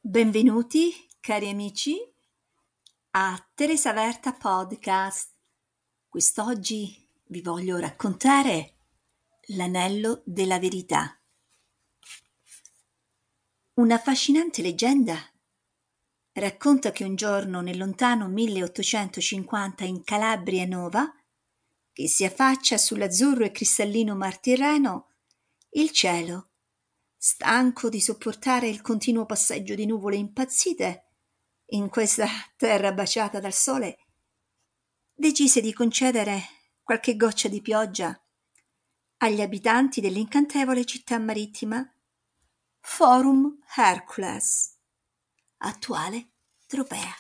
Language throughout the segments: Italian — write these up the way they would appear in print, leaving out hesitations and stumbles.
Benvenuti, cari amici, a Teresa Verta Podcast. Quest'oggi vi voglio raccontare l'anello della verità. Una affascinante leggenda racconta che un giorno nel lontano 1850 in Calabria Nova, che si affaccia sull'azzurro e cristallino Mar Tirreno, il cielo, stanco di sopportare il continuo passeggio di nuvole impazzite in questa terra baciata dal sole, decise di concedere qualche goccia di pioggia agli abitanti dell'incantevole città marittima Forum Hercules, attuale Tropea.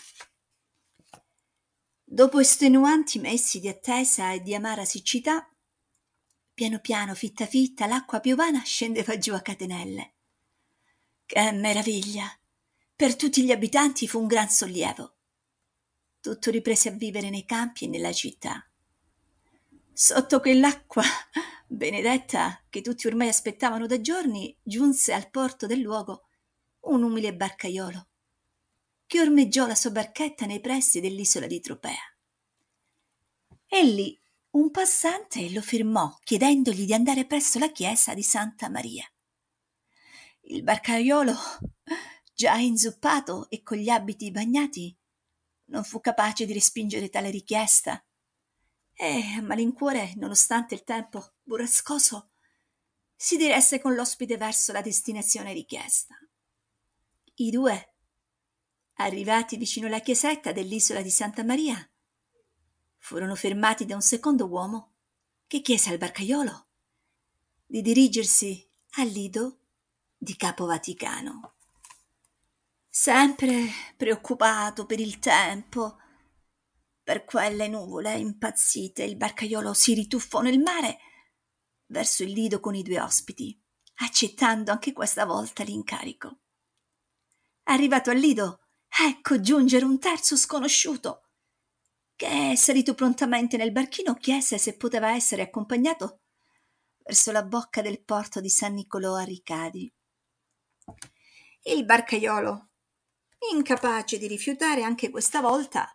Dopo estenuanti mesi di attesa e di amara siccità, piano piano, fitta fitta, l'acqua piovana scendeva giù a catenelle. Che meraviglia! Per tutti gli abitanti fu un gran sollievo. Tutto riprese a vivere nei campi e nella città. Sotto quell'acqua benedetta che tutti ormai aspettavano da giorni, giunse al porto del luogo un umile barcaiolo che ormeggiò la sua barchetta nei pressi dell'isola di Tropea. E lì un passante lo fermò chiedendogli di andare presso la chiesa di Santa Maria. Il barcaiolo, già inzuppato e con gli abiti bagnati, non fu capace di respingere tale richiesta e, a malincuore, nonostante il tempo burrascoso, si diresse con l'ospite verso la destinazione richiesta. I due, arrivati vicino alla chiesetta dell'isola di Santa Maria, furono fermati da un secondo uomo che chiese al barcaiolo di dirigersi al lido di Capo Vaticano. Sempre preoccupato per il tempo, per quelle nuvole impazzite, il barcaiolo si rituffò nel mare verso il lido con i due ospiti, accettando anche questa volta l'incarico. Arrivato al lido, ecco giungere un terzo sconosciuto, che, salito prontamente nel barchino, chiese se poteva essere accompagnato verso la bocca del porto di San Niccolò a Ricadi. Il barcaiolo, incapace di rifiutare anche questa volta,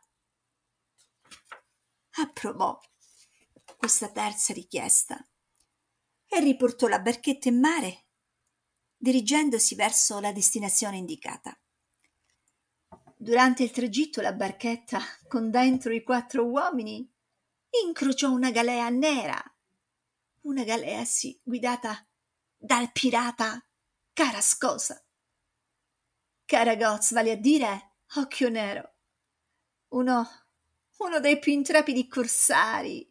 approvò questa terza richiesta e riportò la barchetta in mare, dirigendosi verso la destinazione indicata. Durante il tragitto la barchetta, con dentro i 4 uomini, incrociò una galea nera, una galea sì guidata dal pirata Carascosa. Caragoz, vale a dire Occhio Nero, uno dei più intrepidi corsari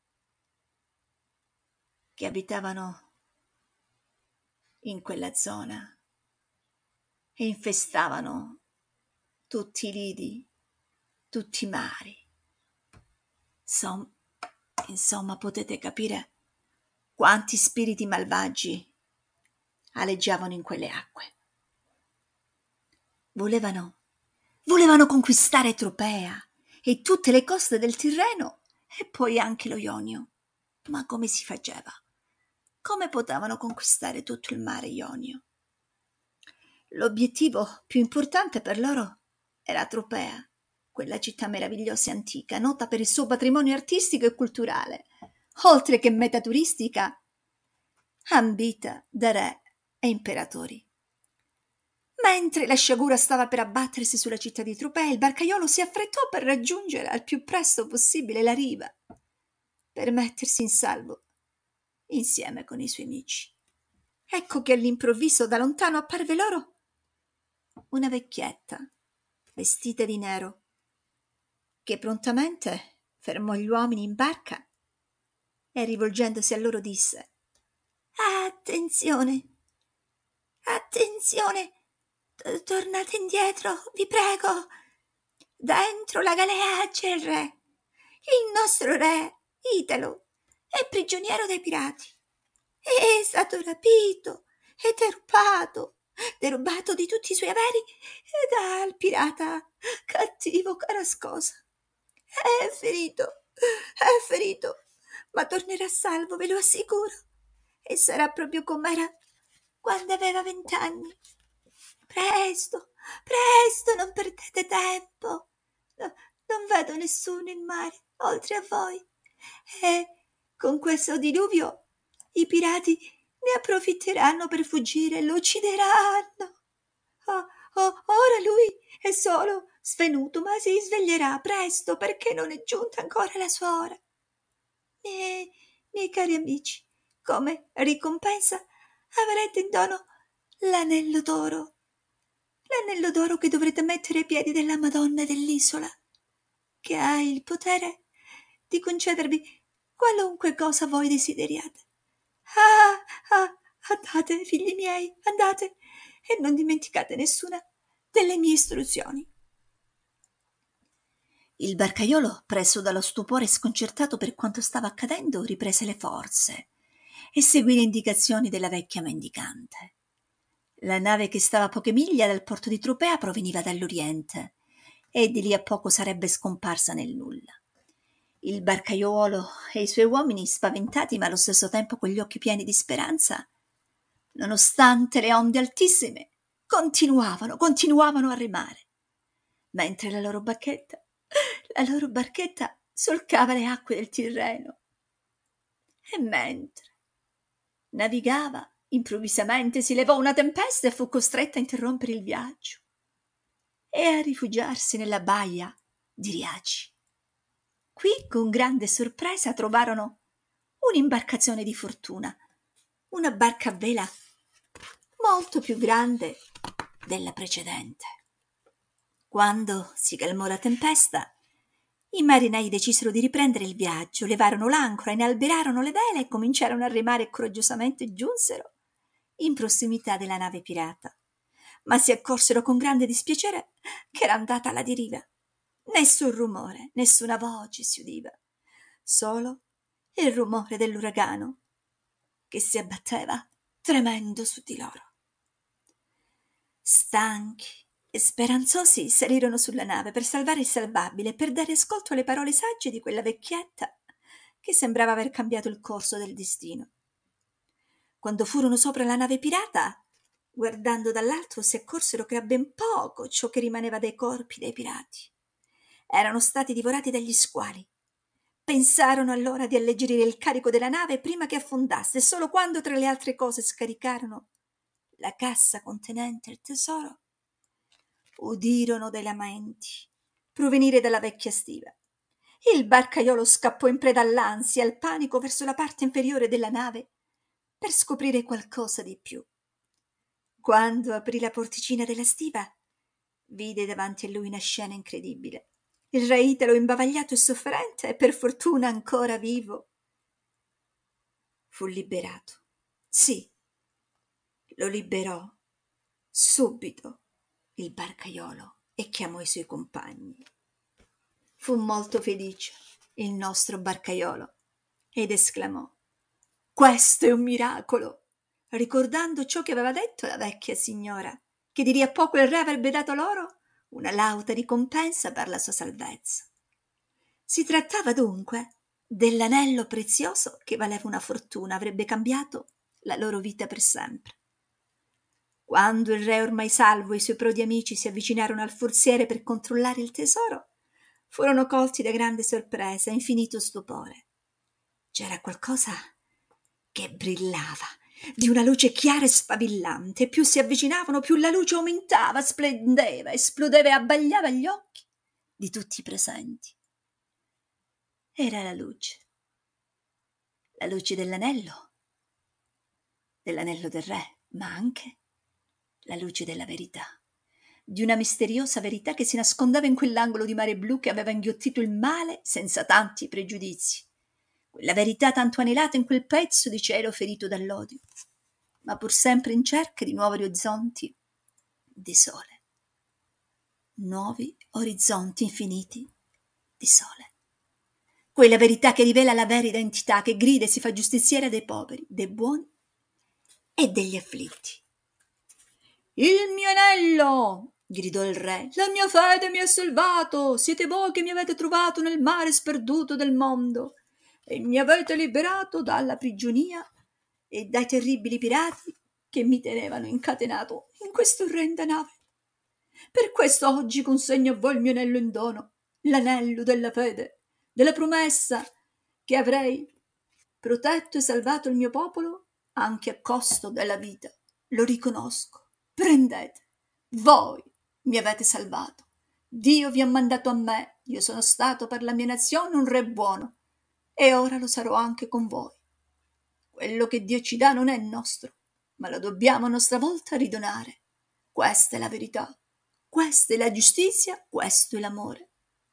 che abitavano in quella zona e infestavano tutti i lidi, tutti i mari. Insomma, potete capire quanti spiriti malvagi aleggiavano in quelle acque. Volevano conquistare Tropea e tutte le coste del Tirreno e poi anche lo Ionio. Ma come si faceva? Come potevano conquistare tutto il mare Ionio? L'obiettivo più importante per loro era Tropea, quella città meravigliosa e antica, nota per il suo patrimonio artistico e culturale, oltre che meta turistica, ambita da re e imperatori. Mentre la sciagura stava per abbattersi sulla città di Tropea, il barcaiolo si affrettò per raggiungere al più presto possibile la riva, per mettersi in salvo insieme con i suoi amici. Ecco che all'improvviso da lontano apparve loro una vecchietta, vestita di nero, che prontamente fermò gli uomini in barca e rivolgendosi a loro disse: Attenzione, attenzione, tornate indietro, vi prego. Dentro la galea c'è il re, il nostro re, Italo, è prigioniero dei pirati. È stato rapito e derubato di tutti i suoi averi dal pirata cattivo Carascosa. È ferito, ma tornerà salvo, ve lo assicuro, e sarà proprio com'era quando aveva 20 anni. Presto, presto, non perdete tempo. Non vedo nessuno in mare, oltre a voi. E con questo diluvio i pirati ne approfitteranno per fuggire e lo uccideranno. Oh, ora lui è solo svenuto, ma si sveglierà presto perché non è giunta ancora la sua ora. Miei cari amici, come ricompensa avrete in dono l'anello d'oro che dovrete mettere ai piedi della Madonna dell'isola, che ha il potere di concedervi qualunque cosa voi desideriate. Andate, figli miei, andate e non dimenticate nessuna delle mie istruzioni. Il barcaiolo, preso dallo stupore e sconcertato per quanto stava accadendo, riprese le forze e seguì le indicazioni della vecchia mendicante. La nave, che stava a poche miglia dal porto di Tropea, proveniva dall'Oriente e di lì a poco sarebbe scomparsa nel nulla. Il barcaiolo e i suoi uomini, spaventati ma allo stesso tempo con gli occhi pieni di speranza, nonostante le onde altissime, continuavano a remare, mentre la loro barchetta solcava le acque del Tirreno. E mentre navigava, improvvisamente si levò una tempesta e fu costretta a interrompere il viaggio e a rifugiarsi nella baia di Riaci. Qui, con grande sorpresa, trovarono un'imbarcazione di fortuna, una barca a vela molto più grande della precedente. Quando si calmò la tempesta, i marinai decisero di riprendere il viaggio, levarono l'ancora, inalberarono le vele e cominciarono a remare e coraggiosamente giunsero in prossimità della nave pirata, ma si accorsero con grande dispiacere che era andata alla deriva. Nessun rumore, nessuna voce si udiva, solo il rumore dell'uragano che si abbatteva tremendo su di loro. Stanchi e speranzosi salirono sulla nave per salvare il salvabile e per dare ascolto alle parole sagge di quella vecchietta che sembrava aver cambiato il corso del destino. Quando furono sopra la nave pirata, guardando dall'alto, si accorsero che era ben poco ciò che rimaneva dei corpi dei pirati. Erano stati divorati dagli squali. Pensarono allora di alleggerire il carico della nave prima che affondasse, e solo quando tra le altre cose scaricarono la cassa contenente il tesoro, udirono dei lamenti provenire dalla vecchia stiva. Il barcaiolo scappò in preda all'ansia e al panico verso la parte inferiore della nave per scoprire qualcosa di più. Quando aprì la porticina della stiva, vide davanti a lui una scena incredibile. Il re Italo, imbavagliato e sofferente, e per fortuna ancora vivo, fu liberato. Sì, lo liberò subito il barcaiolo e chiamò i suoi compagni. Fu molto felice il nostro barcaiolo ed esclamò: questo è un miracolo, ricordando ciò che aveva detto la vecchia signora, che di lì a poco il re avrebbe dato loro una lauta ricompensa per la sua salvezza. Si trattava dunque dell'anello prezioso che valeva una fortuna, avrebbe cambiato la loro vita per sempre. Quando il re, ormai salvo, e i suoi prodi amici si avvicinarono al forziere per controllare il tesoro, furono colti da grande sorpresa e infinito stupore. C'era qualcosa che brillava di una luce chiara e sfavillante, e più si avvicinavano più la luce aumentava, splendeva, esplodeva e abbagliava gli occhi di tutti i presenti. Era la luce dell'anello del re, ma anche la luce della verità, di una misteriosa verità che si nascondeva in quell'angolo di mare blu che aveva inghiottito il male senza tanti pregiudizi, quella verità tanto anelata in quel pezzo di cielo ferito dall'odio, ma pur sempre in cerca di nuovi orizzonti di sole, nuovi orizzonti infiniti di sole. Quella verità che rivela la vera identità, che grida e si fa giustiziera dei poveri, dei buoni e degli afflitti. Il mio anello! Gridò il re. La mia fede mi ha salvato! Siete voi che mi avete trovato nel mare sperduto del mondo e mi avete liberato dalla prigionia e dai terribili pirati che mi tenevano incatenato in questa orrenda nave. Per questo oggi consegno a voi il mio anello in dono, l'anello della fede, della promessa che avrei protetto e salvato il mio popolo anche a costo della vita. Lo riconosco. Prendete. Voi mi avete salvato. Dio vi ha mandato a me. Io sono stato per la mia nazione un re buono e ora lo sarò anche con voi. Quello che Dio ci dà non è nostro, ma lo dobbiamo a nostra volta ridonare. Questa è la verità, questa è la giustizia, questo è l'amore.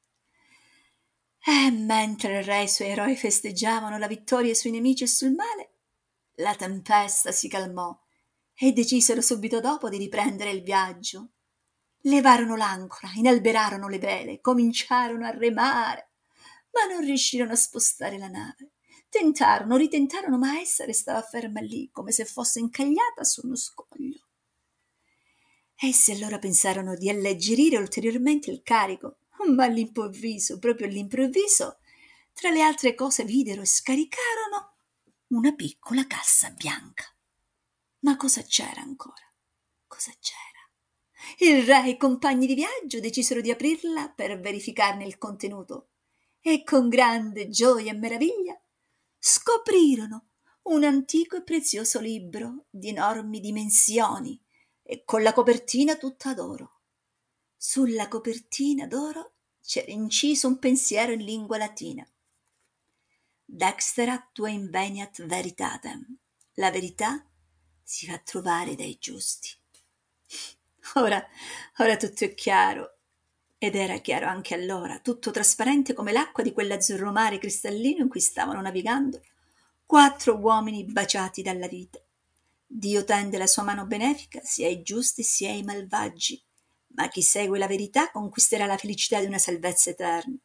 E mentre il re e i suoi eroi festeggiavano la vittoria sui nemici e sul male, la tempesta si calmò e decisero subito dopo di riprendere il viaggio. Levarono l'ancora, inalberarono le vele, cominciarono a remare, ma non riuscirono a spostare la nave. Tentarono, ritentarono, ma essa restava ferma lì, come se fosse incagliata su uno scoglio. Essi allora pensarono di alleggerire ulteriormente il carico, ma all'improvviso, proprio all'improvviso, tra le altre cose videro e scaricarono una piccola cassa bianca. Ma cosa c'era ancora? Cosa c'era? Il re e i compagni di viaggio decisero di aprirla per verificarne il contenuto e con grande gioia e meraviglia scoprirono un antico e prezioso libro di enormi dimensioni e con la copertina tutta d'oro. Sulla copertina d'oro c'era inciso un pensiero in lingua latina. Dexterat tua inveniat veritatem. La verità si fa trovare dai giusti. Ora, ora tutto è chiaro. Ed era chiaro anche allora, tutto trasparente come l'acqua di quell'azzurro mare cristallino in cui stavano navigando 4 uomini baciati dalla vita. Dio tende la sua mano benefica sia ai giusti sia ai malvagi, ma chi segue la verità conquisterà la felicità di una salvezza eterna.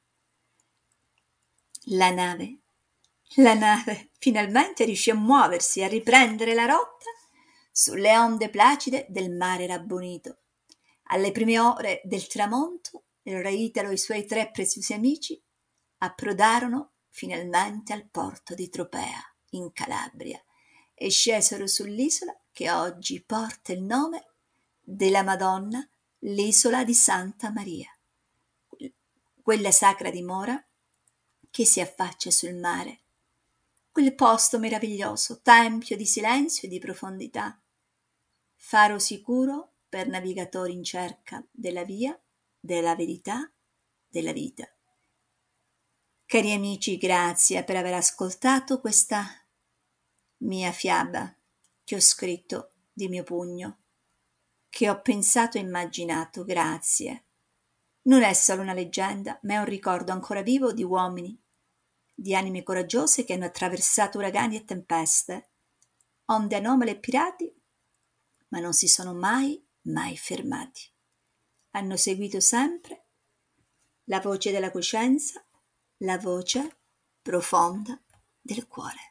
La nave, la nave finalmente riuscì a muoversi, a riprendere la rotta sulle onde placide del mare rabbonito. Alle prime ore del tramonto, il re Italo e i suoi 3 preziosi amici approdarono finalmente al porto di Tropea, in Calabria, e scesero sull'isola che oggi porta il nome della Madonna, l'isola di Santa Maria, quella sacra dimora che si affaccia sul mare, quel posto meraviglioso, tempio di silenzio e di profondità, faro sicuro per navigatori in cerca della via, della verità, della vita. Cari amici, grazie per aver ascoltato questa mia fiaba che ho scritto di mio pugno, che ho pensato e immaginato, grazie. Non è solo una leggenda, ma è un ricordo ancora vivo di uomini, di anime coraggiose che hanno attraversato uragani e tempeste, onde anomale e pirati, ma non si sono mai fermati. Hanno seguito sempre la voce della coscienza, la voce profonda del cuore.